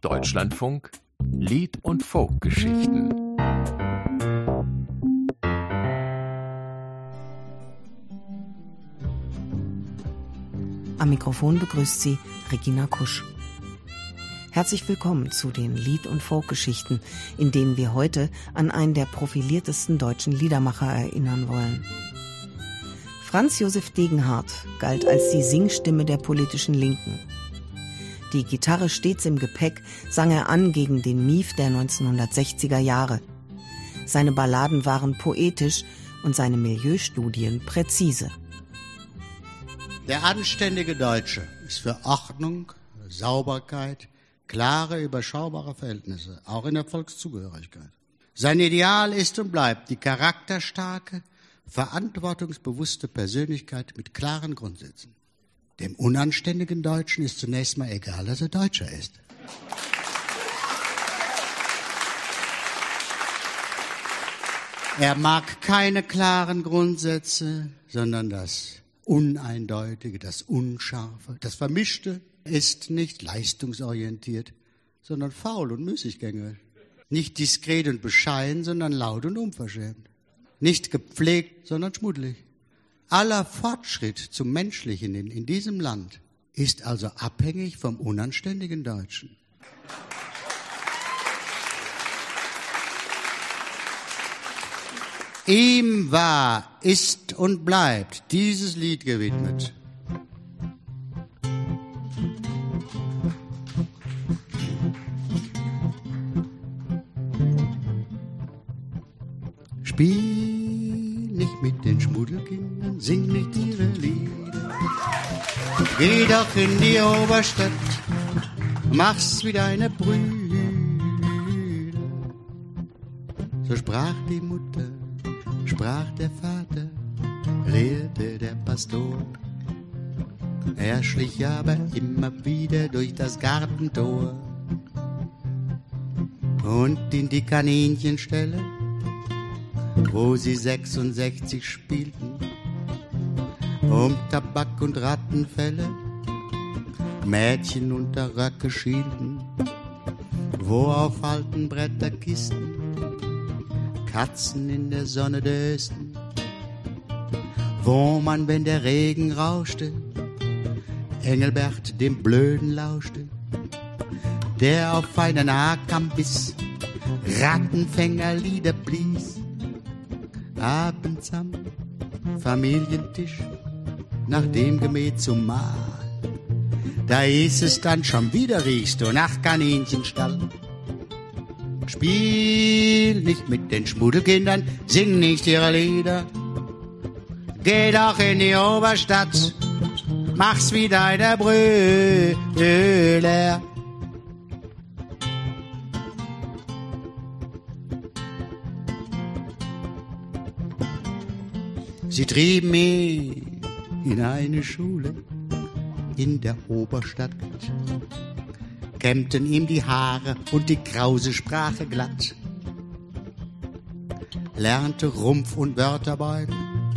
Deutschlandfunk Lied- und Folkgeschichten. Am Mikrofon begrüßt Sie Regina Kusch. Herzlich willkommen zu den Lied- und Folkgeschichten, in denen wir heute an einen der profiliertesten deutschen Liedermacher erinnern wollen. Franz Josef Degenhardt galt als die Singstimme der politischen Linken. Die Gitarre stets im Gepäck sang er an gegen den Mief der 1960er Jahre. Seine Balladen waren poetisch und seine Milieustudien präzise. Der anständige Deutsche ist für Ordnung, Sauberkeit, klare, überschaubare Verhältnisse, auch in der Volkszugehörigkeit. Sein Ideal ist und bleibt die charakterstarke, verantwortungsbewusste Persönlichkeit mit klaren Grundsätzen. Dem unanständigen Deutschen ist zunächst mal egal, dass er Deutscher ist. Er mag keine klaren Grundsätze, sondern das Uneindeutige, das Unscharfe, das Vermischte. Ist nicht leistungsorientiert, sondern faul und müßiggängerisch. Nicht diskret und bescheiden, sondern laut und unverschämt. Nicht gepflegt, sondern schmuddelig. Aller Fortschritt zum Menschlichen in diesem Land ist also abhängig vom unanständigen Deutschen. Ihm war, ist und bleibt dieses Lied gewidmet. Spiel nicht mit den Schmuddelkindern, sing nicht ihre Lieder. Geh doch in die Oberstadt, mach's wie deine Brüder. So sprach die Mutter, sprach der Vater, lehrte der Pastor. Er schlich aber immer wieder durch das Gartentor und in die Kaninchenstelle, wo sie 66 spielten, um Tabak und Rattenfälle, Mädchen unter Röcke schielten, wo auf alten Bretterkisten Katzen in der Sonne dösten, wo man, wenn der Regen rauschte, Engelbert dem Blöden lauschte, der auf einen Haarkamm biss, Rattenfängerlieder blies. Abends am Familientisch, nach dem Gemäht zum Mahl, da hieß es dann schon wieder, riechst du nach Kaninchenstall. Spiel nicht mit den Schmuddelkindern, sing nicht ihre Lieder. Geh doch in die Oberstadt, mach's wie deine Brüder. Sie trieben ihn in eine Schule in der Oberstadt, kämmten ihm die Haare und die krause Sprache glatt, lernte Rumpf und Wörterbeugen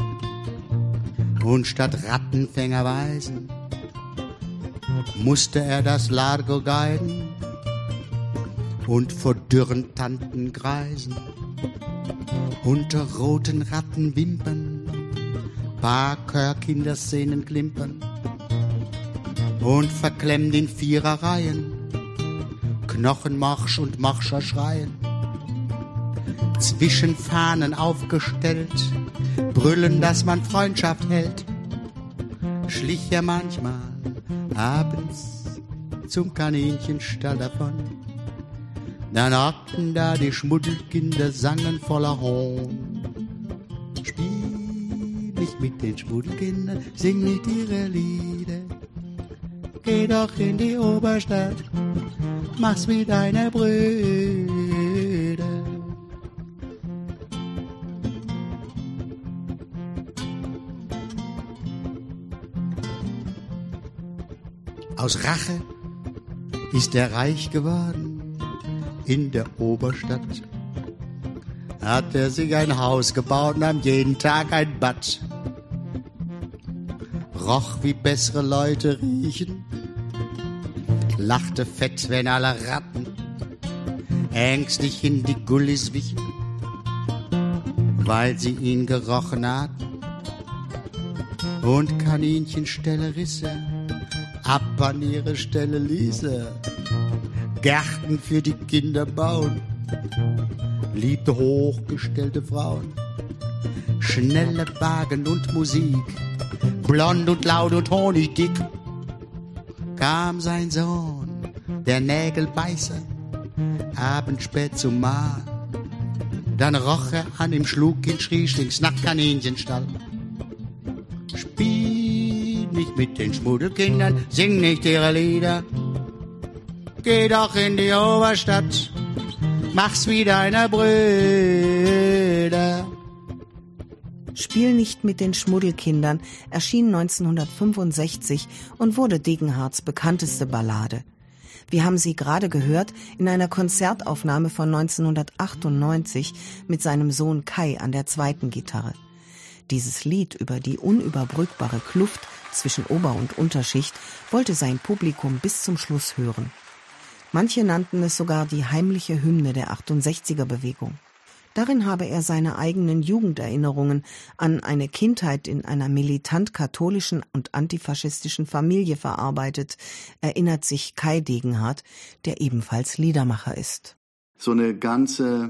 und statt Rattenfängerweisen musste er das Largo guiden und vor dürren Tanten kreisen, unter roten Rattenwimpern Kinderszenen klimpern und verklemmt in Viererreihen Knochenmarsch und Marscher schreien. Zwischen Fahnen aufgestellt, brüllen, dass man Freundschaft hält, schlich er manchmal abends zum Kaninchenstall davon. Dann hockten da die Schmuddelkinder, sangen voller Hohn. Nicht mit den Schmuddelkindern, sing nicht ihre Lieder. Geh doch in die Oberstadt, mach's wie deine Brüder. Aus Rache ist er reich geworden in der Oberstadt. Hat er sich ein Haus gebaut, nahm jeden Tag ein Bad. roch, wie bessere Leute riechen, lachte fett, wenn alle Ratten ängstlich in die Gullis wichen, weil sie ihn gerochen hat. Und Kaninchenstelle risse, ab an ihre Stelle ließe, Gärten für die Kinder bauen, liebte hochgestellte Frauen, schnelle Wagen und Musik, blond und laut und honigdick, kam sein Sohn, der Nägelbeißer, abends spät zum Mahl. Dann roch er an ihm, schlug ihn, schrie, stink's nach Kaninchenstall. Spiel nicht mit den Schmuddelkindern, sing nicht ihre Lieder. Geh doch in die Oberstadt, mach's wie deine Brüder. Spiel nicht mit den Schmuddelkindern erschien 1965 und wurde Degenhardts bekannteste Ballade. Wir haben sie gerade gehört in einer Konzertaufnahme von 1998 mit seinem Sohn Kai an der zweiten Gitarre. Dieses Lied über die unüberbrückbare Kluft zwischen Ober- und Unterschicht wollte sein Publikum bis zum Schluss hören. Manche nannten es sogar die heimliche Hymne der 68er-Bewegung. Darin habe er seine eigenen Jugenderinnerungen an eine Kindheit in einer militant katholischen und antifaschistischen Familie verarbeitet, erinnert sich Kai Degenhardt, der ebenfalls Liedermacher ist. So eine ganze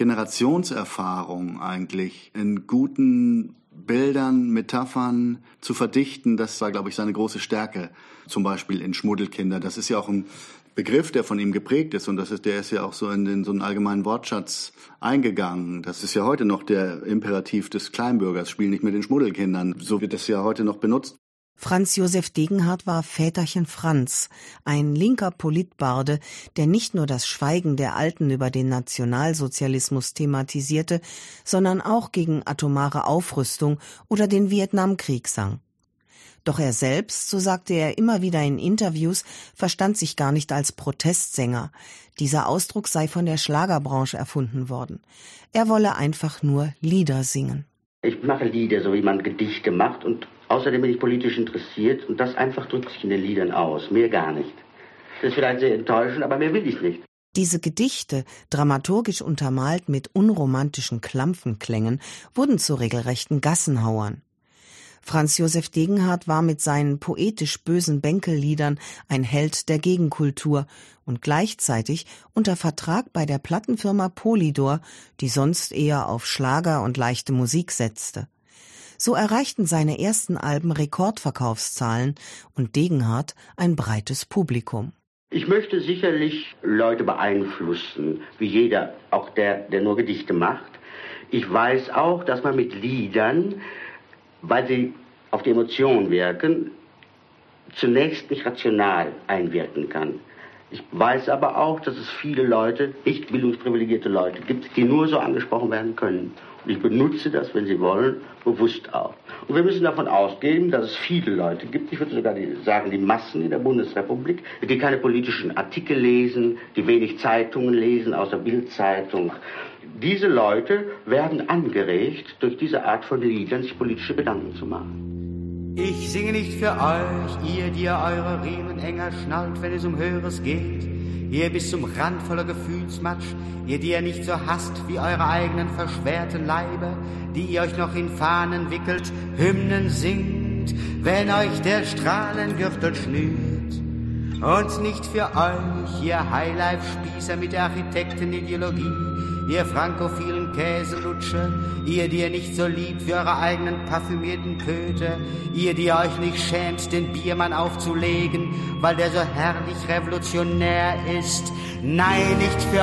Generationserfahrung eigentlich in guten Bildern, Metaphern zu verdichten, das war, glaube ich, seine große Stärke. Zum Beispiel in Schmuddelkinder. Das ist ja auch ein Begriff, der von ihm geprägt ist, und der ist ja auch so in so einen allgemeinen Wortschatz eingegangen. Das ist ja heute noch der Imperativ des Kleinbürgers, spiel nicht mit den Schmuddelkindern. So wird das ja heute noch benutzt. Franz Josef Degenhardt war Väterchen Franz, ein linker Politbarde, der nicht nur das Schweigen der Alten über den Nationalsozialismus thematisierte, sondern auch gegen atomare Aufrüstung oder den Vietnamkrieg sang. Doch er selbst, so sagte er immer wieder in Interviews, verstand sich gar nicht als Protestsänger. Dieser Ausdruck sei von der Schlagerbranche erfunden worden. Er wolle einfach nur Lieder singen. Ich mache Lieder, so wie man Gedichte macht, und außerdem bin ich politisch interessiert, und das einfach drückt sich in den Liedern aus, mehr gar nicht. Das ist vielleicht sehr enttäuschend, aber mehr will ich nicht. Diese Gedichte, dramaturgisch untermalt mit unromantischen Klampfenklängen, wurden zu regelrechten Gassenhauern. Franz Josef Degenhardt war mit seinen poetisch bösen Bänkelliedern ein Held der Gegenkultur und gleichzeitig unter Vertrag bei der Plattenfirma Polydor, die sonst eher auf Schlager und leichte Musik setzte. So erreichten seine ersten Alben Rekordverkaufszahlen und Degenhardt ein breites Publikum. Ich möchte sicherlich Leute beeinflussen, wie jeder, auch der nur Gedichte macht. Ich weiß auch, dass man mit Liedern, weil sie auf die Emotionen wirken, zunächst nicht rational einwirken kann. Ich weiß aber auch, dass es viele Leute, nicht bildungsprivilegierte Leute gibt, die nur so angesprochen werden können. Und ich benutze das, wenn sie wollen, bewusst auch. Und wir müssen davon ausgehen, dass es viele Leute gibt, ich würde sogar sagen, die Massen in der Bundesrepublik, die keine politischen Artikel lesen, die wenig Zeitungen lesen, außer Bildzeitung. Diese Leute werden angeregt, durch diese Art von Liedern sich politische Gedanken zu machen. Ich singe nicht für euch, ihr, die ihr eure Riemen enger schnallt, wenn es um Höheres geht. Ihr bis zum Rand voller Gefühlsmatsch, ihr, die ihr nicht so hasst wie eure eigenen verschwerten Leiber, die ihr euch noch in Fahnen wickelt, Hymnen singt, wenn euch der Strahlengürtel schnürt. Und nicht für euch, ihr Highlife-Spießer mit der Architektenideologie, ihr frankophilen Käselutscher, ihr, die ihr nicht so liebt wie eure eigenen parfümierten Köter, ihr, die ihr euch nicht schämt, den Biermann aufzulegen, weil der so herrlich revolutionär ist. Nein, nicht für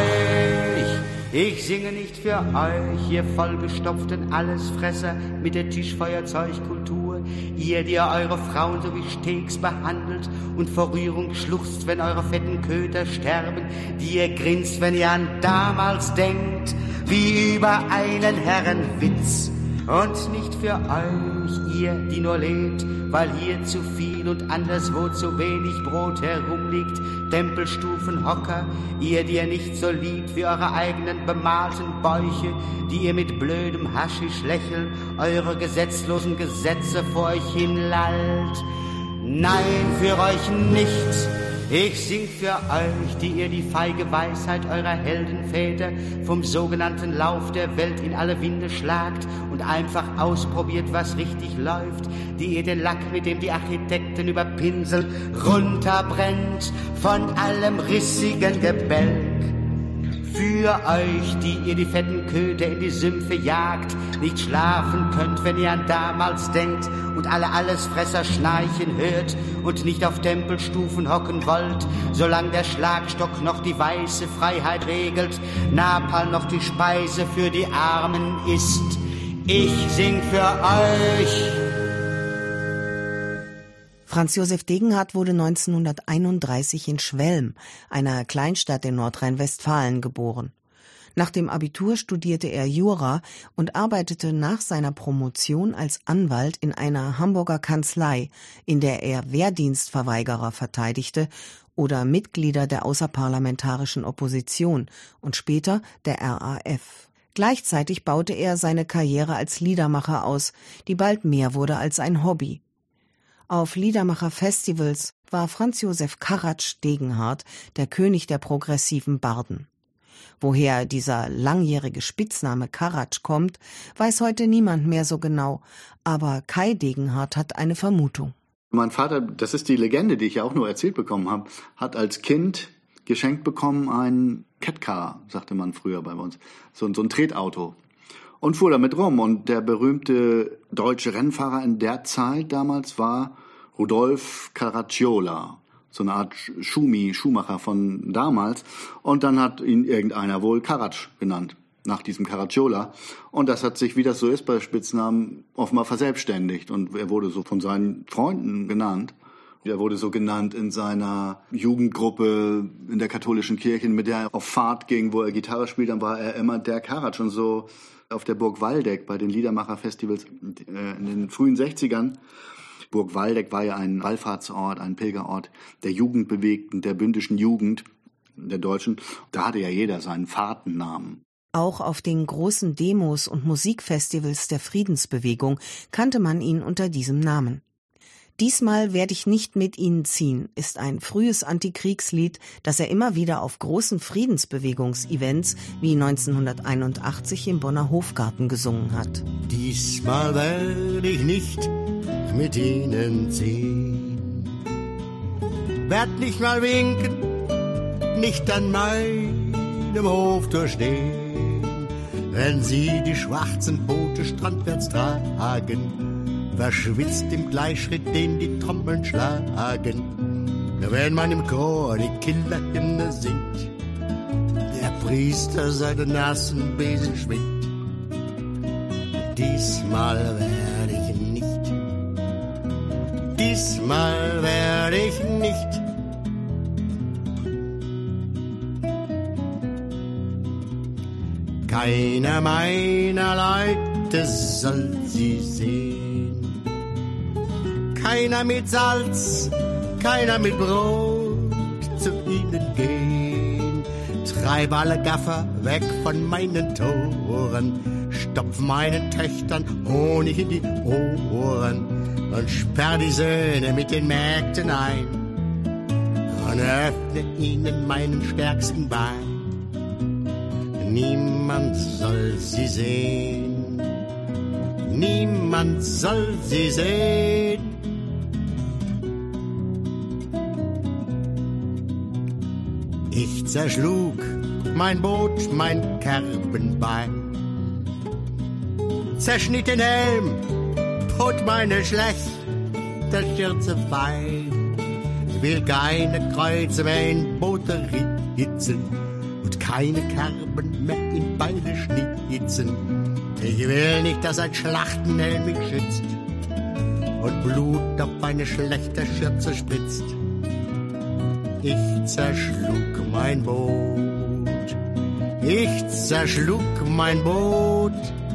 euch. Ich singe nicht für euch, ihr vollgestopften Allesfresser mit der Tischfeuerzeugkultur, ihr, die ihr eure Frauen so wie Steaks behandelt und vor Rührung schluchzt, wenn eure fetten Köter sterben, die ihr grinst, wenn ihr an damals denkt, wie über einen Herrenwitz. Und nicht für euch, ihr, die nur lebt, weil hier zu viel und anderswo zu wenig Brot herumliegt, Tempelstufenhocker, ihr, die ihr nicht so liebt wie eure eigenen bemalten Bäuche, die ihr mit blödem Haschisch lächeln eure gesetzlosen Gesetze vor euch hinlallt. Nein, für euch nicht. Ich sing für euch, die ihr die feige Weisheit eurer Heldenväter vom sogenannten Lauf der Welt in alle Winde schlagt und einfach ausprobiert, was richtig läuft, die ihr den Lack, mit dem die Architekten überpinseln, runterbrennt von allem rissigen Gebälk. Für euch, die ihr die fetten Köder in die Sümpfe jagt, nicht schlafen könnt, wenn ihr an damals denkt und alle Allesfresser schnarchen hört und nicht auf Tempelstufen hocken wollt, solange der Schlagstock noch die weiße Freiheit regelt, Napalm noch die Speise für die Armen ist. Ich sing für euch. Franz Josef Degenhardt wurde 1931 in Schwelm, einer Kleinstadt in Nordrhein-Westfalen, geboren. Nach dem Abitur studierte er Jura und arbeitete nach seiner Promotion als Anwalt in einer Hamburger Kanzlei, in der er Wehrdienstverweigerer verteidigte oder Mitglieder der außerparlamentarischen Opposition und später der RAF. Gleichzeitig baute er seine Karriere als Liedermacher aus, die bald mehr wurde als ein Hobby. Auf Liedermacher-Festivals war Franz Josef Karatsch Degenhardt der König der progressiven Barden. Woher dieser langjährige Spitzname Karatsch kommt, weiß heute niemand mehr so genau, aber Kai Degenhardt hat eine Vermutung. Mein Vater, das ist die Legende, die ich ja auch nur erzählt bekommen habe, hat als Kind geschenkt bekommen ein Catcar, sagte man früher bei uns, so ein Tretauto. Und fuhr damit rum. Und der berühmte deutsche Rennfahrer in der Zeit damals war Rudolf Caracciola, so eine Art Schuhmacher von damals. Und dann hat ihn irgendeiner wohl Karatsch genannt, nach diesem Caracciola. Und das hat sich, wie das so ist bei Spitznamen, offenbar verselbstständigt. Und er wurde so von seinen Freunden genannt. Er wurde so genannt in seiner Jugendgruppe in der katholischen Kirche, mit der er auf Fahrt ging, wo er Gitarre spielt. Dann war er immer der Karatsch. Und so auf der Burg Waldeck bei den Liedermacher-Festivals in den frühen 60ern. Burg Waldeck war ja ein Wallfahrtsort, ein Pilgerort der Jugendbewegten, der bündischen Jugend, der Deutschen. Da hatte ja jeder seinen Fahrtennamen. Auch auf den großen Demos und Musikfestivals der Friedensbewegung kannte man ihn unter diesem Namen. »Diesmal werde ich nicht mit Ihnen ziehen« ist ein frühes Antikriegslied, das er immer wieder auf großen Friedensbewegungsevents wie 1981 im Bonner Hofgarten gesungen hat. Diesmal werde ich nicht mit Ihnen ziehen, werd nicht mal winken, nicht an meinem Hoftor stehen, wenn Sie die schwarzen Boote strandwärts tragen, verschwitzt im Gleichschritt, den die Trommeln schlagen. Wenn man im Chor die Kinderhymne singt, der Priester seinen nassen Besen schwingt. Diesmal werde ich nicht, diesmal werde ich nicht. Keiner meiner Leute soll sie sehen. Keiner mit Salz, keiner mit Brot zu ihnen gehen. Treib alle Gaffer weg von meinen Toren, stopf meinen Töchtern Honig in die Ohren und sperr die Söhne mit den Mägden ein und öffne ihnen meinen stärksten Bein. Niemand soll sie sehen, niemand soll sie sehen. Ich zerschlug mein Boot, mein Kerbenbein, zerschnitt den Helm, tot meine schlechte Schürze fein. Will keine Kreuze mehr in Boote ritzen und keine Kerben mehr in Beine schnitzen. Ich will nicht, dass ein Schlachtenhelm mich schützt und Blut auf eine schlechte Schürze spritzt. Ich zerschlug mein Boot, ich zerschlug mein Boot.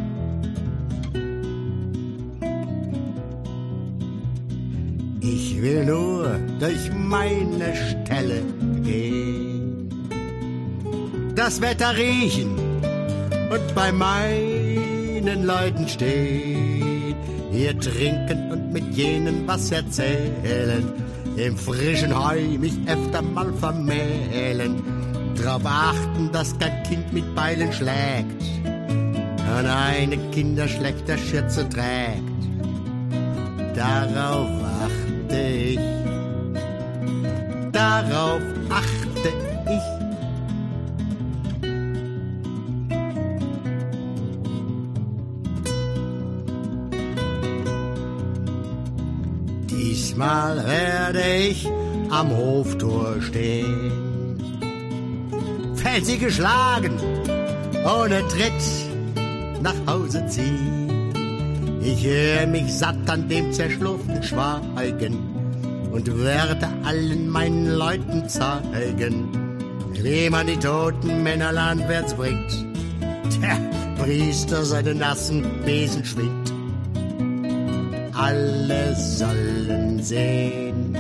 Ich will nur durch meine Ställe gehen, das Wetter riechen und bei meinen Leuten stehen, hier trinken und mit jenen was erzählen. im frischen Heu mich öfter mal vermählen, drauf achten, dass kein Kind mit Beilen schlägt, an eine Kinderschlächterschürze trägt. Darauf achte ich, darauf achte ich. Diesmal werde ich am Hoftor stehen, Felsi geschlagen, ohne Tritt nach Hause ziehen. Ich höre mich satt an dem zerschlurften Schweigen und werde allen meinen Leuten zeigen, wie man die toten Männer landwärts bringt. Der Priester seinen nassen Besen schwingt. Alle sollen sehen,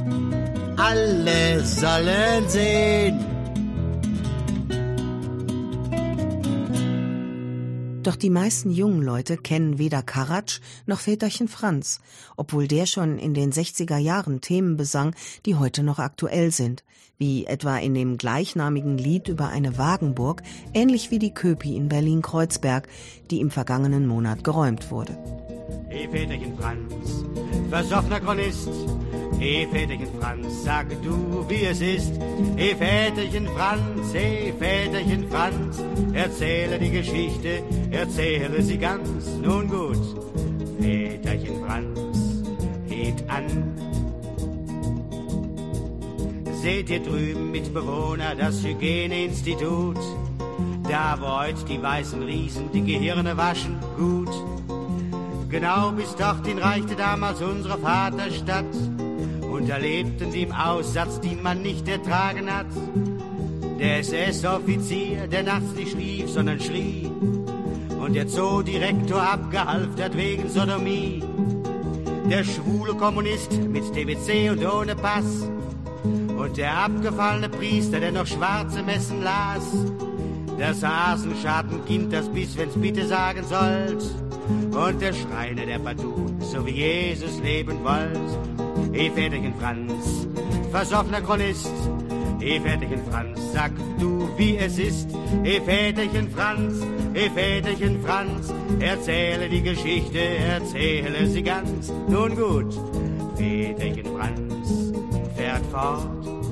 alle sollen sehen. Doch die meisten jungen Leute kennen weder Karatsch noch Väterchen Franz, obwohl der schon in den 60er Jahren Themen besang, die heute noch aktuell sind, wie etwa in dem gleichnamigen Lied über eine Wagenburg, ähnlich wie die Köpi in Berlin-Kreuzberg, die im vergangenen Monat geräumt wurde. Hey Väterchen Franz, versoffener Chronist, hey Väterchen Franz, sag du, wie es ist. Hey Väterchen Franz, erzähle die Geschichte, erzähle sie ganz. Nun gut, Väterchen Franz, hebt an. Seht ihr drüben, Mitbewohner, das Hygieneinstitut, da wo heute die weißen Riesen die Gehirne waschen, gut. Genau bis dorthin reichte damals unsere Vaterstadt, und da lebten sie im Aussatz, den man nicht ertragen hat. Der SS-Offizier, der nachts nicht schlief, sondern schrie, und der Zoodirektor abgehalftert wegen Sodomie. Der schwule Kommunist mit TBC und ohne Pass, und der abgefallene Priester, der noch schwarze Messen las. Das Hasenschadenkind, das bis wenn's bitte sagen sollt, und der Schreiner, der partout, so wie Jesus leben wollt. Hey Väterchen Franz, versoffener Chronist, hey Väterchen Franz, sag du, wie es ist. Hey Väterchen Franz, erzähle die Geschichte, erzähle sie ganz. Nun gut, Väterchen Franz fährt fort.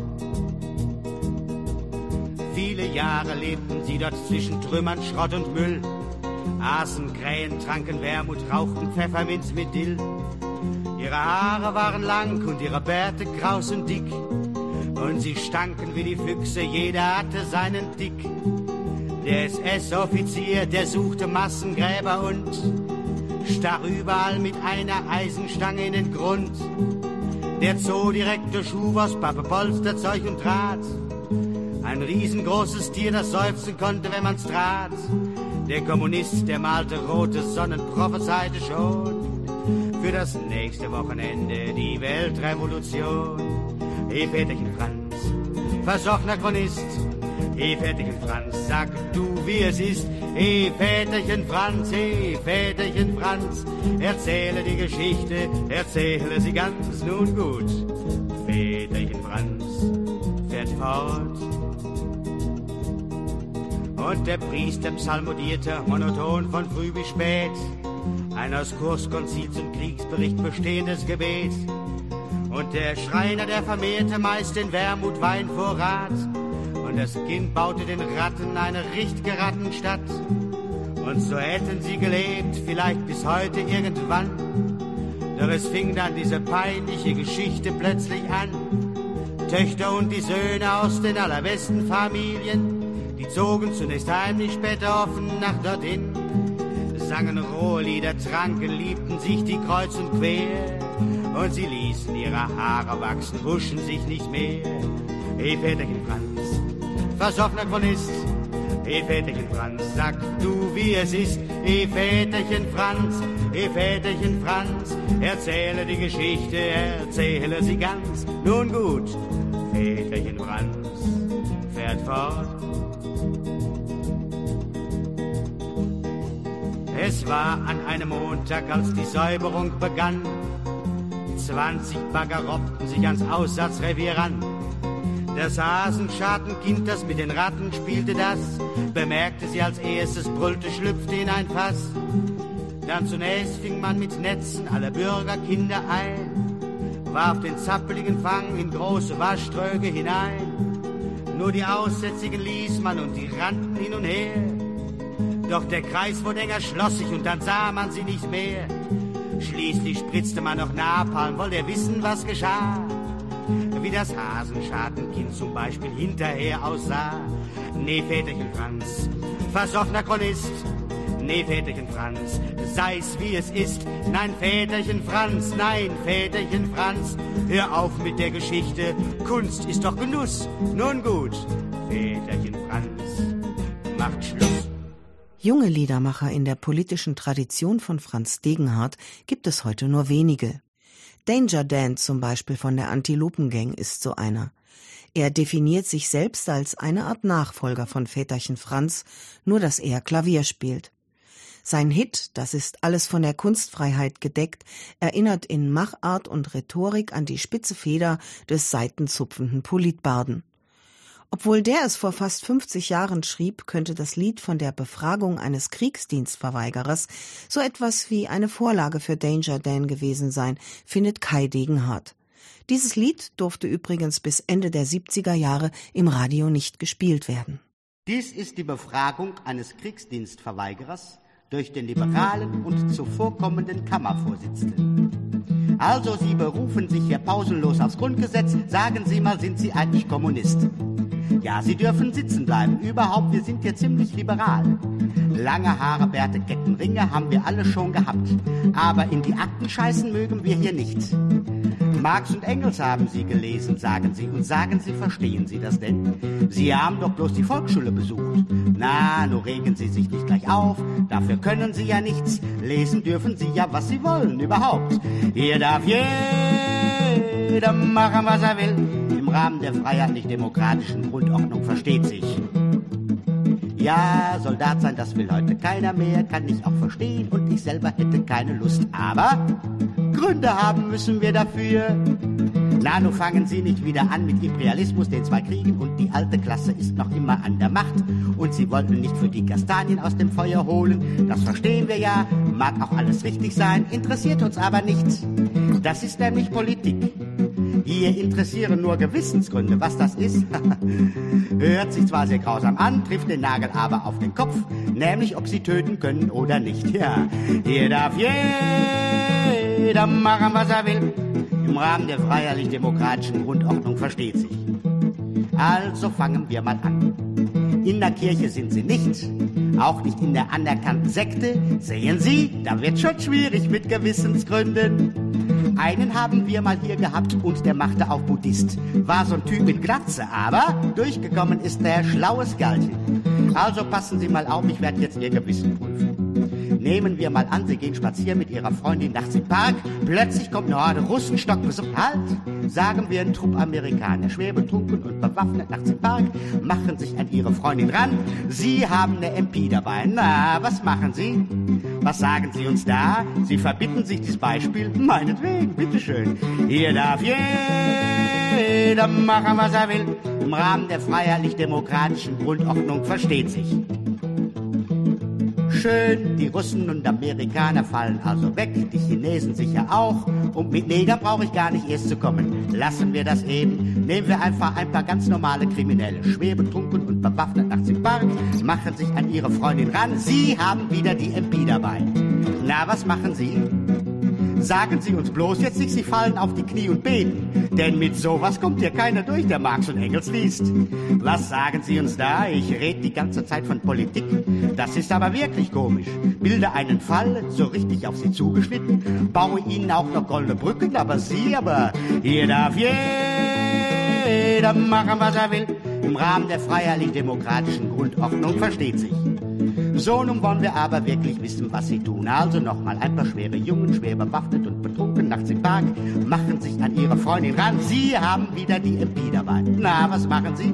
Viele Jahre lebten sie dort zwischen Trümmern, Schrott und Müll, aßen Krähen, tranken Wermut, rauchten Pfefferminz mit Dill. Ihre Haare waren lang und ihre Bärte kraus und dick, und sie stanken wie die Füchse, jeder hatte seinen Dick. Der SS-Offizier, der suchte Massengräber und stach überall mit einer Eisenstange in den Grund. Der Zoodirektor schuf aus Pappe, Polsterzeug und Draht ein riesengroßes Tier, das seufzen konnte, wenn man's trat. Der Kommunist, der malte rote Sonnen, prophezeite schon für das nächste Wochenende die Weltrevolution. Hey Väterchen Franz, versoffener Chronist, hey Väterchen Franz, sag du, wie es ist. Hey Väterchen Franz, erzähle die Geschichte, erzähle sie ganz. Nun gut, Väterchen Franz fährt fort. Und der Priester psalmodierte monoton von früh bis spät ein aus Kurskonzil zum Kriegsbericht bestehendes Gebet. Und der Schreiner, der vermehrte meist den Wermutweinvorrat, und das Kind baute den Ratten eine richtige Rattenstadt. Und so hätten sie gelebt, vielleicht bis heute irgendwann. Doch es fing dann diese peinliche Geschichte plötzlich an. Töchter und die Söhne aus den allerbesten Familien, die zogen zunächst heimlich, später offen nach dorthin, sangen rohe Lieder, tranken, liebten sich die kreuz und quer, und sie ließen ihre Haare wachsen, wuschen sich nicht mehr. Hey Väterchen Franz, versoffener Chronist, hey Väterchen Franz, sag du, wie es ist. Hey Väterchen Franz, erzähle die Geschichte, erzähle sie ganz. Nun gut, Väterchen Franz fährt fort. Es war an einem Montag, als die Säuberung begann. 20 Bagger robbten sich ans Aussatzrevier ran. Das Hasenschartenkind, das mit den Ratten spielte, das bemerkte sie als erstes, brüllte, schlüpfte in ein Fass. Dann zunächst fing man mit Netzen alle Bürgerkinder ein, warf den zappeligen Fang in große Waschtröge hinein. Nur die Aussätzigen ließ man und die rannten hin und her. Doch der Kreis wurde enger, schloss sich und dann sah man sie nicht mehr. Schließlich spritzte man noch Napalm, wollte er wissen, was geschah. Wie das Hasenschartenkind zum Beispiel hinterher aussah. Nee, Väterchen Franz, versoffener Chronist. Nee, Väterchen Franz, sei's wie es ist. Nein, Väterchen Franz, nein, Väterchen Franz. Hör auf mit der Geschichte, Kunst ist doch Genuss. Nun gut, Väterchen Franz, macht Schluss. Junge Liedermacher in der politischen Tradition von Franz Degenhardt gibt es heute nur wenige. Danger Dan zum Beispiel von der Antilopengang ist so einer. Er definiert sich selbst als eine Art Nachfolger von Väterchen Franz, nur dass er Klavier spielt. Sein Hit, das ist alles von der Kunstfreiheit gedeckt, erinnert in Machart und Rhetorik an die spitze Feder des seitenzupfenden Politbarden. Obwohl der es vor fast 50 Jahren schrieb, könnte das Lied von der Befragung eines Kriegsdienstverweigerers so etwas wie eine Vorlage für Danger Dan gewesen sein, findet Kai Degenhardt. Dieses Lied durfte übrigens bis Ende der 70er Jahre im Radio nicht gespielt werden. Dies ist die Befragung eines Kriegsdienstverweigerers durch den liberalen und zuvorkommenden Kammervorsitzenden. Also, Sie berufen sich hier pausenlos aufs Grundgesetz. Sagen Sie mal, sind Sie eigentlich Kommunist? Ja, Sie dürfen sitzen bleiben. Überhaupt, wir sind hier ziemlich liberal. Lange Haare, Bärte, Kettenringe haben wir alle schon gehabt. Aber in die Akten scheißen mögen wir hier nicht. Marx und Engels haben Sie gelesen, sagen Sie. Und sagen Sie, verstehen Sie das denn? Sie haben doch bloß die Volksschule besucht. Na, nur regen Sie sich nicht gleich auf. Dafür können Sie ja nichts. Lesen dürfen Sie ja, was Sie wollen, überhaupt. Hier darf jeder machen, was er will. Im Rahmen der freiheitlich-demokratischen Grundordnung, versteht sich. Ja, Soldat sein, das will heute keiner mehr, kann ich auch verstehen und ich selber hätte keine Lust. Aber Gründe haben müssen wir dafür. Na, nun fangen Sie nicht wieder an mit Imperialismus, den 2 Kriegen und die alte Klasse ist noch immer an der Macht. Und Sie wollten nicht für die Kastanien aus dem Feuer holen, das verstehen wir ja, mag auch alles richtig sein, interessiert uns aber nicht. Das ist nämlich Politik. Hier interessieren nur Gewissensgründe, was das ist. Hört sich zwar sehr grausam an, trifft den Nagel aber auf den Kopf, nämlich ob Sie töten können oder nicht. Ja, hier darf jeder machen, was er will, im Rahmen der freiheitlich-demokratischen Grundordnung, versteht sich. Also fangen wir mal an. In der Kirche sind Sie nicht, auch nicht in der anerkannten Sekte. Sehen Sie, da wird schon schwierig mit Gewissensgründen. Einen haben wir mal hier gehabt und der machte auch Buddhist. War so ein Typ mit Glatze, aber durchgekommen ist der schlaues Kerlchen. Also passen Sie mal auf, ich werde jetzt Ihr Gewissen prüfen. Nehmen wir mal an, Sie gehen spazieren mit Ihrer Freundin nachts im Park. Plötzlich kommt eine Horde Russen, stockbesucht. Halt! Sagen wir ein Trupp Amerikaner, schwer betrunken und bewaffnet nachts im Park, machen sich an Ihre Freundin ran. Sie haben eine MP dabei. Na, was machen Sie? Was sagen Sie uns da? Sie verbitten sich dieses Beispiel? Meinetwegen, bitteschön. Hier darf jeder machen, was er will. Im Rahmen der freiheitlich-demokratischen Grundordnung, versteht sich. Schön, die Russen und Amerikaner fallen also weg, die Chinesen sicher auch. Und mit Neger brauche ich gar nicht erst zu kommen. Lassen wir das eben. Nehmen wir einfach ein paar ganz normale Kriminelle, schwer betrunken und bewaffnet nachts im Park, machen sich an ihre Freundin ran. Sie haben wieder die MP dabei. Na, was machen Sie? Sagen Sie uns bloß jetzt nicht, Sie fallen auf die Knie und beten. Denn mit sowas kommt hier keiner durch, der Marx und Engels liest. Was sagen Sie uns da? Ich rede die ganze Zeit von Politik. Das ist aber wirklich komisch. Bilde einen Fall, so richtig auf Sie zugeschnitten, baue Ihnen auch noch goldene Brücken, aber hier darf jeder machen, was er will. Im Rahmen der freiheitlich-demokratischen Grundordnung, versteht sich. So, nun wollen wir aber wirklich wissen, was Sie tun. Also nochmal, ein paar schwere Jungen, schwer bewaffnet und betrunken, nachts im Park, machen sich an ihre Freundin ran. Sie haben wieder die MP dabei. Na, was machen Sie?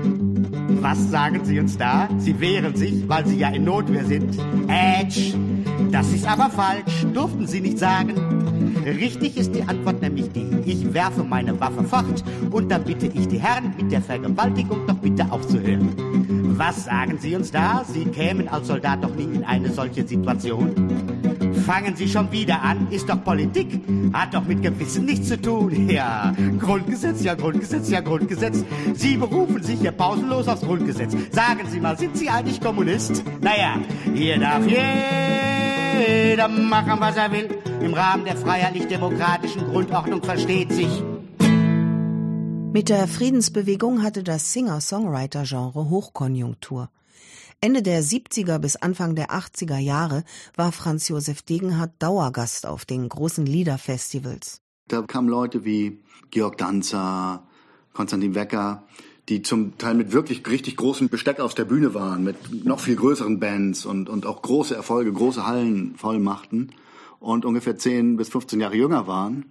Was sagen Sie uns da? Sie wehren sich, weil Sie ja in Notwehr sind. Das ist aber falsch, durften Sie nicht sagen. Richtig ist die Antwort nämlich die: Ich werfe meine Waffe fort und dann bitte ich die Herren, mit der Vergewaltigung doch bitte aufzuhören. Was sagen Sie uns da? Sie kämen als Soldat doch nie in eine solche Situation. Fangen Sie schon wieder an, ist doch Politik, hat doch mit Gewissen nichts zu tun. Ja, Grundgesetz, ja Grundgesetz, ja Grundgesetz. Sie berufen sich hier pausenlos aufs Grundgesetz. Sagen Sie mal, sind Sie eigentlich Kommunist? Naja, hier darf jeder machen, was er will. Im Rahmen der freiheitlich-demokratischen Grundordnung, versteht sich. Mit der Friedensbewegung hatte das Singer-Songwriter-Genre Hochkonjunktur. Ende der 70er bis Anfang der 80er Jahre war Franz Josef Degenhardt Dauergast auf den großen Liederfestivals. Da kamen Leute wie Georg Danzer, Konstantin Wecker, die zum Teil mit wirklich richtig großem Besteck auf der Bühne waren, mit noch viel größeren Bands und auch große Erfolge, große Hallen voll machten und ungefähr 10 bis 15 Jahre jünger waren.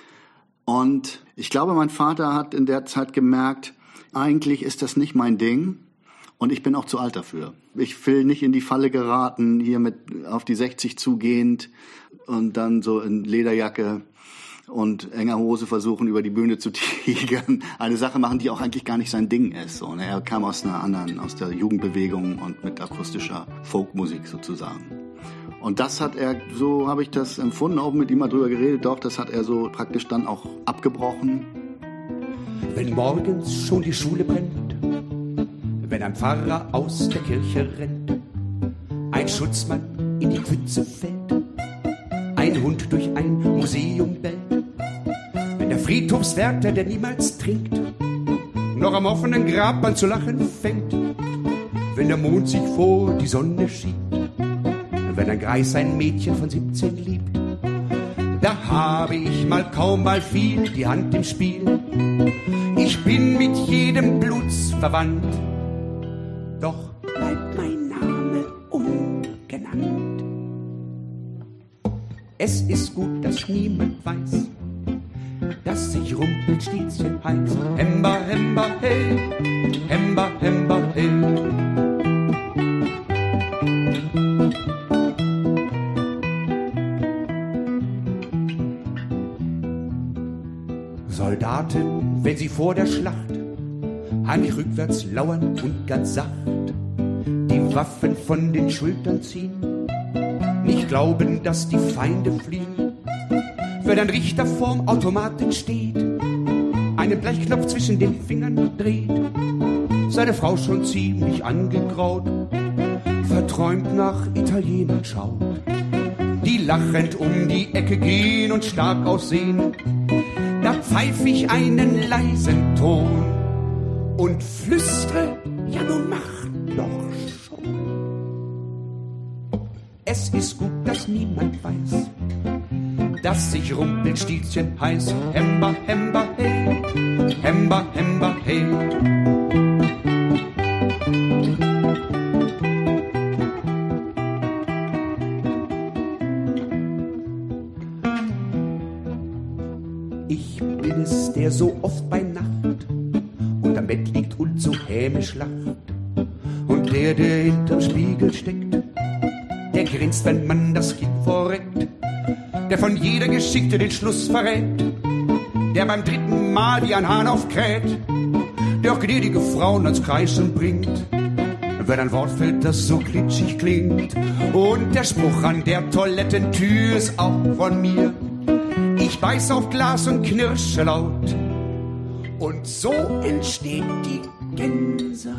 Und ich glaube, mein Vater hat in der Zeit gemerkt, eigentlich ist das nicht mein Ding. Und ich bin auch zu alt dafür. Ich will nicht in die Falle geraten, hier mit auf die 60 zugehend und dann so in Lederjacke und enger Hose versuchen, über die Bühne zu tigern. Eine Sache machen, die auch eigentlich gar nicht sein Ding ist. Und er kam aus der Jugendbewegung und mit akustischer Folkmusik sozusagen. Und das hat er, so habe ich das empfunden, auch mit ihm mal drüber geredet, doch, das hat er so praktisch dann auch abgebrochen. Wenn morgens schon die Schule brennt, wenn ein Pfarrer aus der Kirche rennt, ein Schutzmann in die Pfütze fällt, ein Hund durch ein Museum bellt, wenn der Friedhofswärter, der niemals trinkt, noch am offenen Grab an zu lachen fängt, wenn der Mond sich vor die Sonne schiebt, wenn ein Greis ein Mädchen von 17 liebt, da habe ich mal kaum mal viel die Hand im Spiel. Ich bin mit jedem blutsverwandt, doch bleibt mein Name ungenannt. Es ist gut, dass niemand weiß, dass ich Rumpelstilzchen heiß. Hemba, hemba, hey, hemba, hemba, hey. Soldaten, wenn sie vor der Schlacht heimlich rückwärts lauern und ganz sacht die Waffen von den Schultern ziehen, nicht glauben, dass die Feinde fliehen. Wenn ein Richter vorm Automaten steht, einen Blechknopf zwischen den Fingern dreht, seine Frau schon ziemlich angegraut, verträumt nach Italienern schaut, die lachend um die Ecke gehen und stark aussehen, da pfeif ich einen leisen Ton und flüstere, ja nun mach doch schon. Es ist gut, dass niemand weiß, dass ich Rumpelstilzchen heiß. Hemba, hemba, hey, hemba, hemba, hey. Ich bin es, der so oft bei Nacht unterm Bett liegt und so hämisch lacht. Und der hinterm Spiegel steckt, der grinst, wenn man das Kind vorreckt. Der von jeder Geschichte den Schluss verrät, der beim 3. Mal wie ein Hahn aufkräht, der auch gnädige Frauen ans Kreischen bringt, wenn ein Wort fällt, das so glitschig klingt. Und der Spruch an der Toilettentür ist auch von mir. Ich beiß auf Glas und knirsche laut. Und so entsteht die Gänsehaut.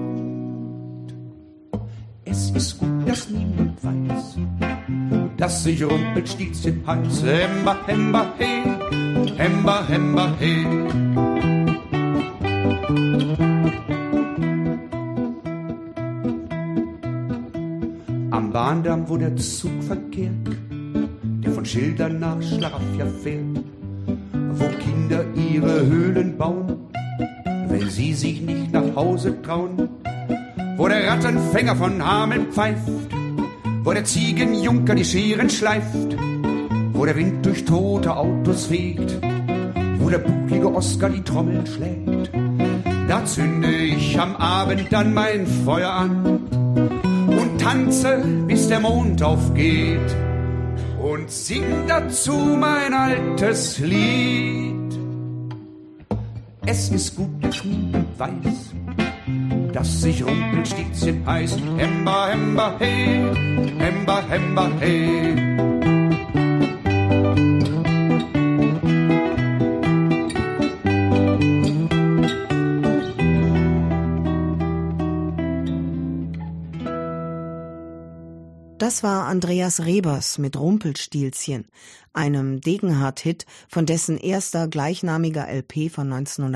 Es ist gut, dass niemand weiß, dass ich Rumpelstilzchen heiß. Hemba, hemba, hey, hemba, hemba, hey. Am Bahndamm, wo der Zug verkehrt, der von Schildern nach Schlaraffia fährt, wo Kinder ihre Höhlen bauen, wenn sie sich nicht nach Hause trauen, wo der Rattenfänger von Hameln pfeift, wo der Ziegenjunker die Scheren schleift, wo der Wind durch tote Autos fegt, wo der bucklige Oscar die Trommeln schlägt, da zünde ich am Abend dann mein Feuer an und tanze, bis der Mond aufgeht und sing dazu mein altes Lied. Es ist gut geschrieben, weiß, dass ich Rumpelstilzchen heiß. Hemba, hemba, hey, hemba, hemba, hey. Das war Andreas Rebers mit Rumpelstilzchen, einem Degenhardt-Hit von dessen erster gleichnamiger LP von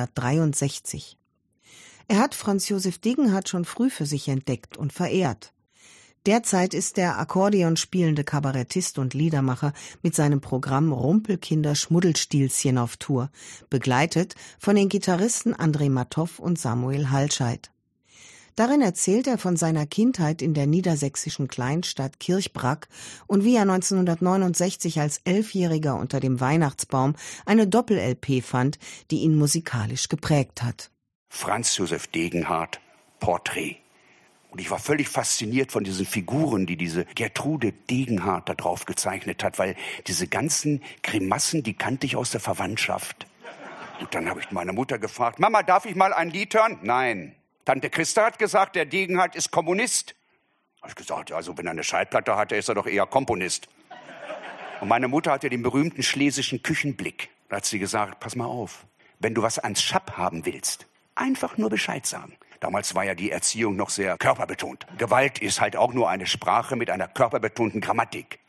1963. Er hat Franz Josef Degenhardt schon früh für sich entdeckt und verehrt. Derzeit ist der Akkordeon spielende Kabarettist und Liedermacher mit seinem Programm Rumpelkinder Schmuddelstilzchen auf Tour, begleitet von den Gitarristen André Matow und Samuel Halscheid. Darin erzählt er von seiner Kindheit in der niedersächsischen Kleinstadt Kirchbrack und wie er 1969 als 11-Jähriger unter dem Weihnachtsbaum eine Doppel-LP fand, die ihn musikalisch geprägt hat. Franz Josef Degenhardt, Porträt. Und ich war völlig fasziniert von diesen Figuren, die diese Gertrude Degenhardt da drauf gezeichnet hat, weil diese ganzen Grimassen, die kannte ich aus der Verwandtschaft. Und dann habe ich meine Mutter gefragt, Mama, darf ich mal ein Lied hören? Nein. Tante Christa hat gesagt, der Degenhardt ist Kommunist. Habe ich gesagt, also wenn er eine Schallplatte hatte, ist er doch eher Komponist. Und meine Mutter hatte den berühmten schlesischen Küchenblick. Da hat sie gesagt, pass mal auf, wenn du was ans Schapp haben willst, einfach nur Bescheid sagen. Damals war ja die Erziehung noch sehr körperbetont. Gewalt ist halt auch nur eine Sprache mit einer körperbetonten Grammatik.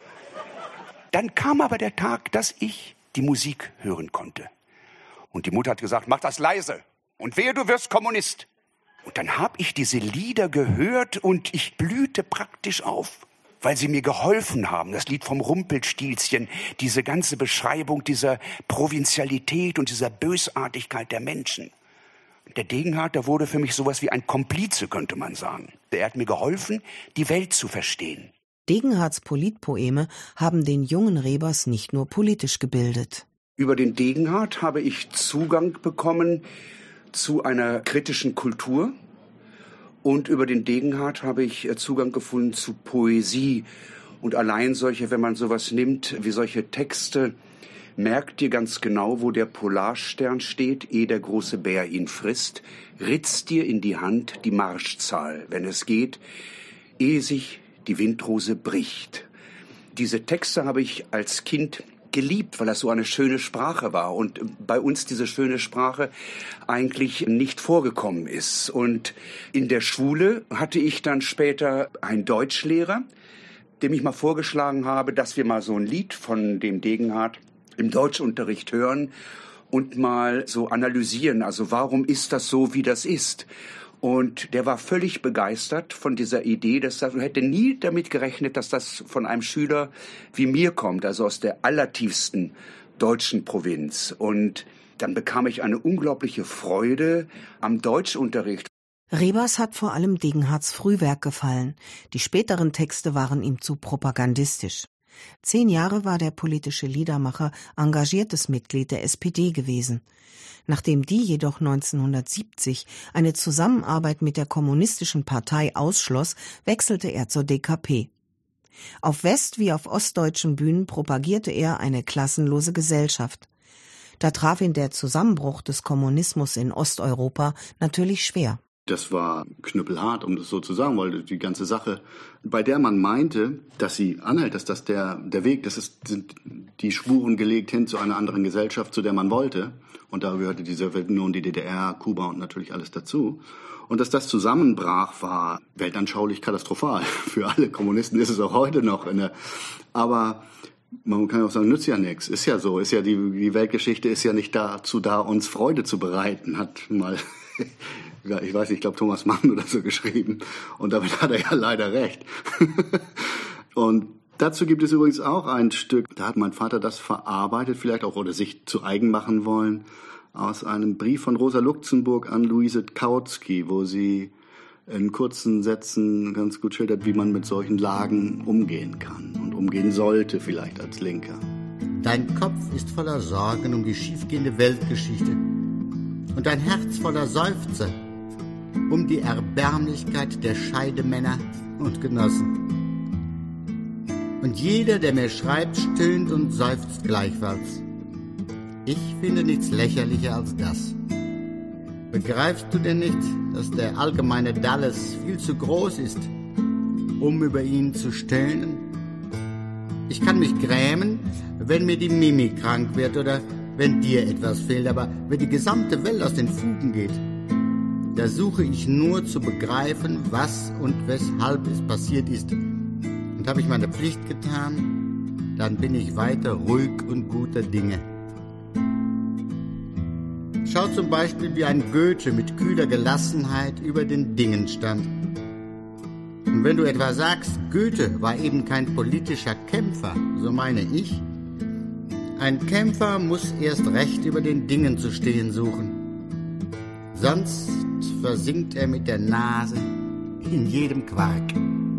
Dann kam aber der Tag, dass ich die Musik hören konnte. Und die Mutter hat gesagt, mach das leise. Und wehe, du wirst Kommunist. Und dann habe ich diese Lieder gehört und ich blühte praktisch auf, weil sie mir geholfen haben. Das Lied vom Rumpelstilzchen, diese ganze Beschreibung dieser Provinzialität und dieser Bösartigkeit der Menschen. Der Degenhardt, der wurde für mich sowas wie ein Komplize, könnte man sagen. Er hat mir geholfen, die Welt zu verstehen. Degenhardts Politpoeme haben den jungen Rebers nicht nur politisch gebildet. Über den Degenhardt habe ich Zugang bekommen zu einer kritischen Kultur. Und über den Degenhardt habe ich Zugang gefunden zu Poesie. Und allein solche, wenn man sowas nimmt, wie solche Texte, merkt dir ganz genau, wo der Polarstern steht, ehe der große Bär ihn frisst, ritzt dir in die Hand die Marschzahl, wenn es geht, ehe sich die Windrose bricht. Diese Texte habe ich als Kind geliebt, weil das so eine schöne Sprache war und bei uns diese schöne Sprache eigentlich nicht vorgekommen ist. Und in der Schule hatte ich dann später einen Deutschlehrer, dem ich mal vorgeschlagen habe, dass wir mal so ein Lied von dem Degenhardt im Deutschunterricht hören und mal so analysieren. Also warum ist das so, wie das ist? Und der war völlig begeistert von dieser Idee, dass er hätte nie damit gerechnet, dass das von einem Schüler wie mir kommt, also aus der allertiefsten deutschen Provinz. Und dann bekam ich eine unglaubliche Freude am Deutschunterricht. Rebers hat vor allem Degenhardts Frühwerk gefallen. Die späteren Texte waren ihm zu propagandistisch. 10 Jahre war der politische Liedermacher engagiertes Mitglied der SPD gewesen. Nachdem die jedoch 1970 eine Zusammenarbeit mit der Kommunistischen Partei ausschloss, wechselte er zur DKP. Auf west- wie auf ostdeutschen Bühnen propagierte er eine klassenlose Gesellschaft. Da traf ihn der Zusammenbruch des Kommunismus in Osteuropa natürlich schwer. Das war knüppelhart, um das so zu sagen, weil die ganze Sache, bei der man meinte, dass sie anhält, dass das der Weg, sind die Spuren gelegt hin zu einer anderen Gesellschaft, zu der man wollte. Und da gehörte die Sowjetunion, die DDR, Kuba und natürlich alles dazu. Und dass das zusammenbrach, war weltanschaulich katastrophal. Für alle Kommunisten ist es auch heute noch. Aber man kann auch sagen, nützt ja nichts. Ist ja so. Ist ja die Weltgeschichte ist ja nicht dazu da, uns Freude zu bereiten, hat mal ich weiß nicht, ich glaube Thomas Mann oder so geschrieben. Und damit hat er ja leider recht. Und dazu gibt es übrigens auch ein Stück, da hat mein Vater das verarbeitet, vielleicht auch, oder sich zu eigen machen wollen, aus einem Brief von Rosa Luxemburg an Luise Kautsky, wo sie in kurzen Sätzen ganz gut schildert, wie man mit solchen Lagen umgehen kann und umgehen sollte vielleicht als Linker. Dein Kopf ist voller Sorgen um die schiefgehende Weltgeschichte und dein Herz voller Seufzer. um die Erbärmlichkeit der Scheidemänner und Genossen. Und jeder, der mir schreibt, stöhnt und seufzt gleichfalls. Ich finde nichts lächerlicher als das. Begreifst du denn nicht, dass der allgemeine Dalles viel zu groß ist, um über ihn zu stöhnen? Ich kann mich grämen, wenn mir die Mimi krank wird oder wenn dir etwas fehlt, aber wenn die gesamte Welt aus den Fugen geht, da suche ich nur zu begreifen, was und weshalb es passiert ist. Und habe ich meine Pflicht getan, dann bin ich weiter ruhig und guter Dinge. Schau zum Beispiel, wie ein Goethe mit kühler Gelassenheit über den Dingen stand. Und wenn du etwa sagst, Goethe war eben kein politischer Kämpfer, so meine ich, ein Kämpfer muss erst recht über den Dingen zu stehen suchen. Sonst versinkt er mit der Nase in jedem Quark.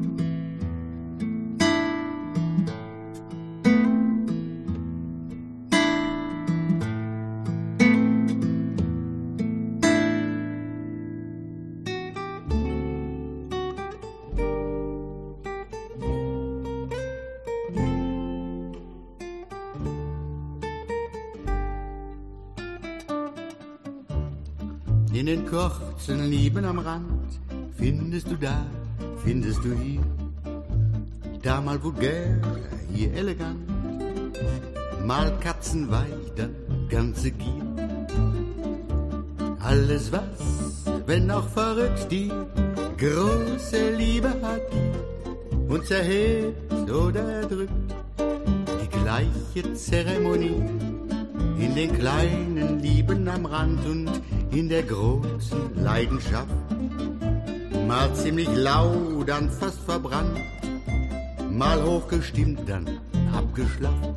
In den kurzen Lieben am Rand findest du da, findest du hier, da mal vulgär, hier elegant, mal katzenweich, dann ganze Gier. Alles was, wenn auch verrückt, die große Liebe hat, uns erhebt oder erdrückt, die gleiche Zeremonie in den kleinen Lieben am Rand und in der großen Leidenschaft. Mal ziemlich laut, dann fast verbrannt, mal hochgestimmt, dann abgeschlafft.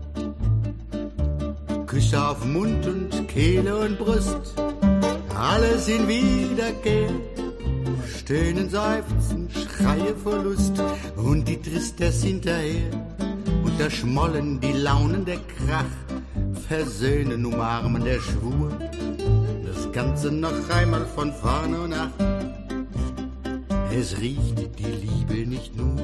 Küsse auf Mund und Kehle und Brust, alles in Wiederkehr. Stöhnen, Seufzen, Schreie vor Lust und die Tristesse hinterher. Und da schmollen die Launen, der Krach, versöhnen, umarmen, der Schwur. Das Ganze noch einmal von vorne und nach. Es riecht die Liebe nicht nur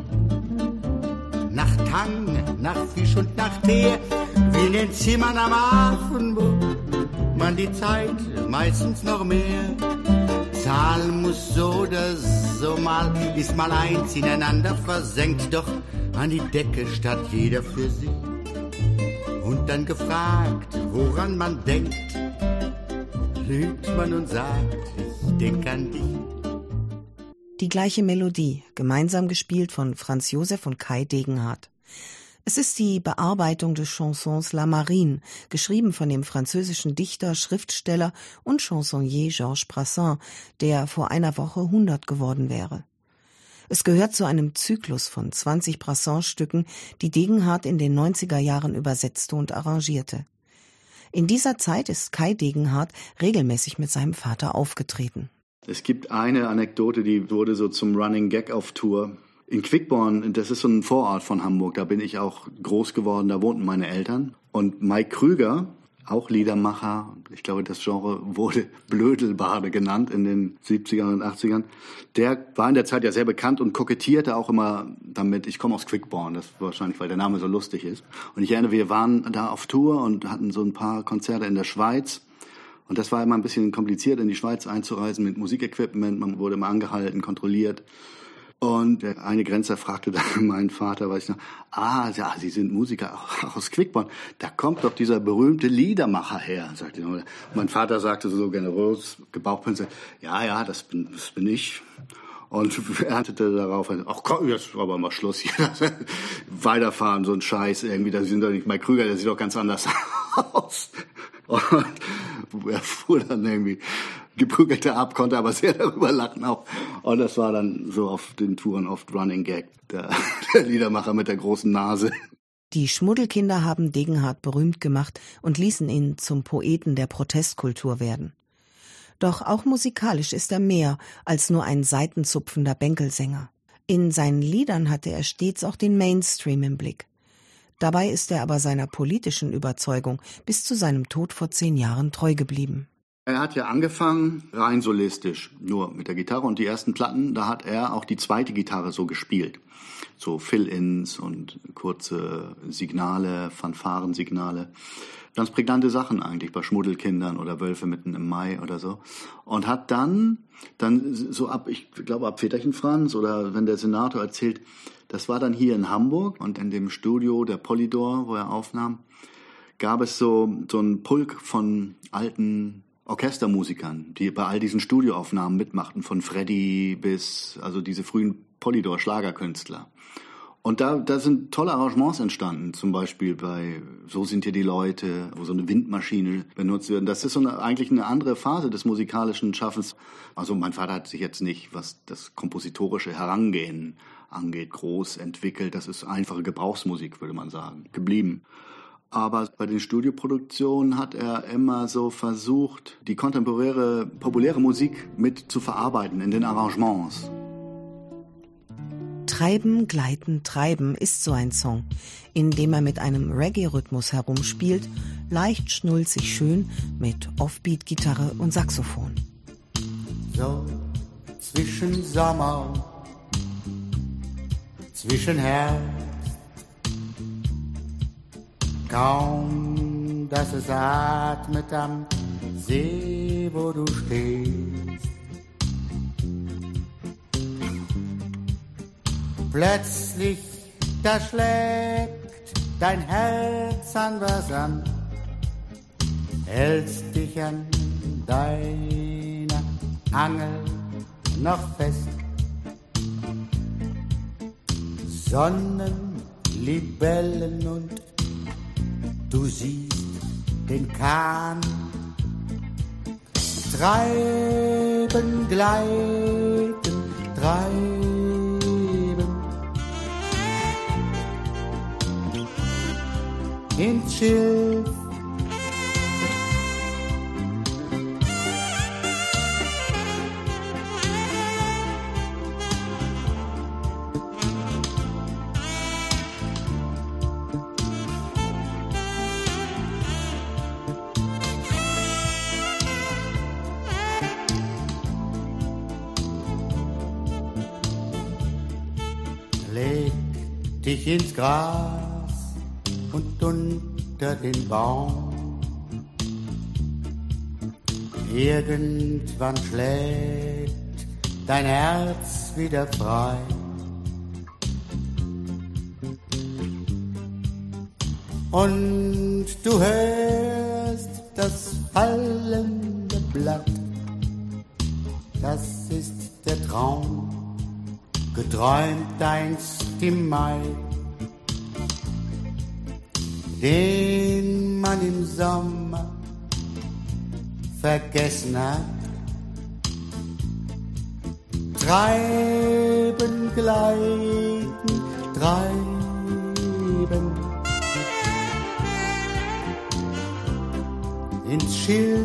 nach Tang, nach Fisch und nach Teer, wie in den Zimmern am Hafen, wo man die Zeit meistens noch mehr zahlen muss, so oder so mal, ist mal eins ineinander versenkt, doch an die Decke statt jeder für sich. Und dann gefragt, woran man denkt, lügt man und sagt, ich denk an dich. Die gleiche Melodie, gemeinsam gespielt von Franz Josef und Kai Degenhardt. Es ist die Bearbeitung des Chansons La Marine, geschrieben von dem französischen Dichter, Schriftsteller und Chansonnier Georges Brassens, der vor einer Woche 100 geworden wäre. Es gehört zu einem Zyklus von 20 Brassens-Stücken, die Degenhardt in den 90er Jahren übersetzte und arrangierte. In dieser Zeit ist Kai Degenhardt regelmäßig mit seinem Vater aufgetreten. Es gibt eine Anekdote, die wurde so zum Running Gag auf Tour. In Quickborn, das ist so ein Vorort von Hamburg, da bin ich auch groß geworden, da wohnten meine Eltern. Und Mike Krüger, auch Liedermacher, ich glaube, das Genre wurde Blödelbade genannt in den 70ern und 80ern. Der war in der Zeit ja sehr bekannt und kokettierte auch immer damit, ich komme aus Quickborn, das wahrscheinlich, weil der Name so lustig ist. Und ich erinnere, wir waren da auf Tour und hatten so ein paar Konzerte in der Schweiz. Und das war immer ein bisschen kompliziert, in die Schweiz einzureisen mit Musikequipment. Man wurde immer angehalten, kontrolliert. Und der eine Grenzer fragte dann meinen Vater, weiß ich noch, ja, Sie sind Musiker aus Quickborn. Da kommt doch dieser berühmte Liedermacher her, sagte er. Mein Vater sagte so generös, gebauchpinselt, ja, das bin ich. Und erntete darauf, ach komm, jetzt aber mal Schluss hier. Weiterfahren, so ein Scheiß irgendwie, da sind doch nicht Mike Krüger, der sieht doch ganz anders aus. Und er fuhr dann irgendwie, geprügelte ab, konnte aber sehr darüber lachen auch. Und das war dann so auf den Touren oft Running Gag, der Liedermacher mit der großen Nase. Die Schmuddelkinder haben Degenhardt berühmt gemacht und ließen ihn zum Poeten der Protestkultur werden. Doch auch musikalisch ist er mehr als nur ein seitenzupfender Bänkelsänger. In seinen Liedern hatte er stets auch den Mainstream im Blick. Dabei ist er aber seiner politischen Überzeugung bis zu seinem Tod vor 10 Jahren treu geblieben. Er hat ja angefangen rein solistisch, nur mit der Gitarre. Und die ersten Platten, da hat er auch die zweite Gitarre so gespielt. So Fill-Ins und kurze Signale, Fanfarensignale. Ganz prägnante Sachen eigentlich bei Schmuddelkindern oder Wölfe mitten im Mai oder so. Und hat dann so ab Väterchen Franz oder wenn der Senator erzählt, das war dann hier in Hamburg und in dem Studio der Polydor, wo er aufnahm, gab es so einen Pulk von alten Orchestermusikern, die bei all diesen Studioaufnahmen mitmachten, von Freddy bis, also diese frühen Polydor-Schlagerkünstler. Und da sind tolle Arrangements entstanden, zum Beispiel bei So sind hier die Leute, wo so eine Windmaschine benutzt wird. Das ist eigentlich eine andere Phase des musikalischen Schaffens. Also mein Vater hat sich jetzt nicht, was das kompositorische Herangehen angeht, groß entwickelt. Das ist einfache Gebrauchsmusik, würde man sagen, geblieben. Aber bei den Studioproduktionen hat er immer so versucht, die kontemporäre, populäre Musik mit zu verarbeiten in den Arrangements. Treiben, Gleiten, Treiben ist so ein Song, in dem er mit einem Reggae-Rhythmus herumspielt, leicht schnulzig schön mit Offbeat-Gitarre und Saxophon. So zwischen Sommer, zwischen Herbst, kaum, dass es atmet am See, wo du stehst. Plötzlich, da schlägt dein Herz anders an, hältst dich an deiner Angel noch fest. Sonnen, Libellen und du siehst den Kahn treiben, gleiten, treiben. Ins Schilf. Leg dich ins Gras und unter den Baum. Irgendwann schlägt dein Herz wieder frei. Und du hörst das fallende Blatt. Das ist der Traum, geträumt einst im Mai, den man im Sommer vergessen hat. Treiben, gleiten, treiben ins Schilf.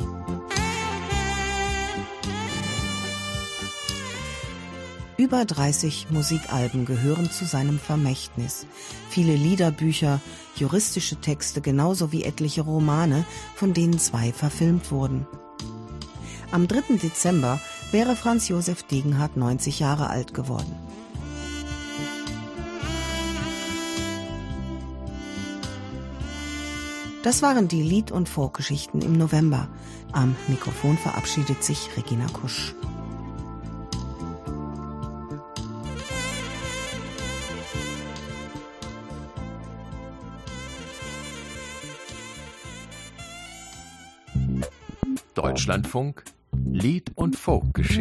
Über 30 Musikalben gehören zu seinem Vermächtnis. Viele Liederbücher, juristische Texte, genauso wie etliche Romane, von denen 2 verfilmt wurden. Am 3. Dezember wäre Franz Josef Degenhardt 90 Jahre alt geworden. Das waren die Lied- und Folkgeschichten im November. Am Mikrofon verabschiedet sich Regina Kusch. Deutschlandfunk Lied- und Folkgeschichten.